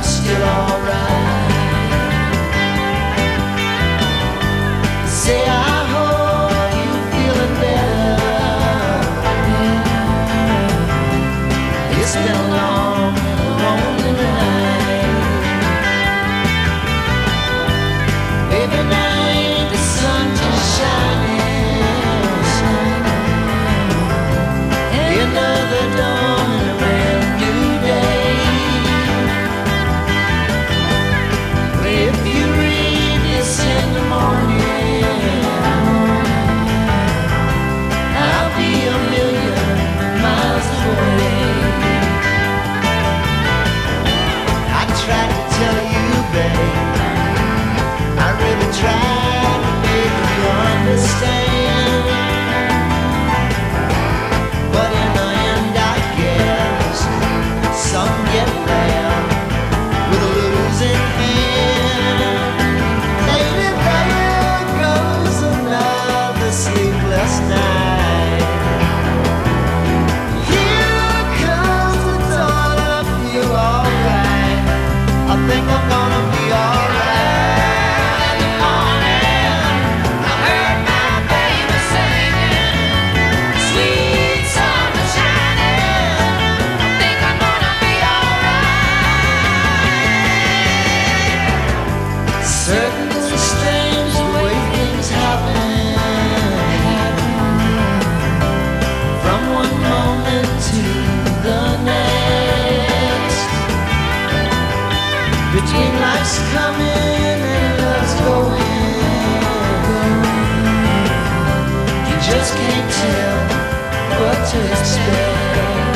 still alright. Say I hope you're feeling better. It's been a long and lonely night. Baby, now ain't the sun just shining. Another dawn and a brand new day. If you read this in the morning, I'll be a million miles away. I tried to tell you, babe, I really tried to make you understand. But in the end, I guess some get there with a losing hand. Maybe there goes another sleepless night. Here comes the dawn, I feel alright. I think I'm gonna be alright. In the morning, I heard my baby singing, sweet summer shining. I think I'm gonna be alright. Certainly strange the way things happen. From one moment to the next. Between life's coming and love's going, you just can't tell what to expect.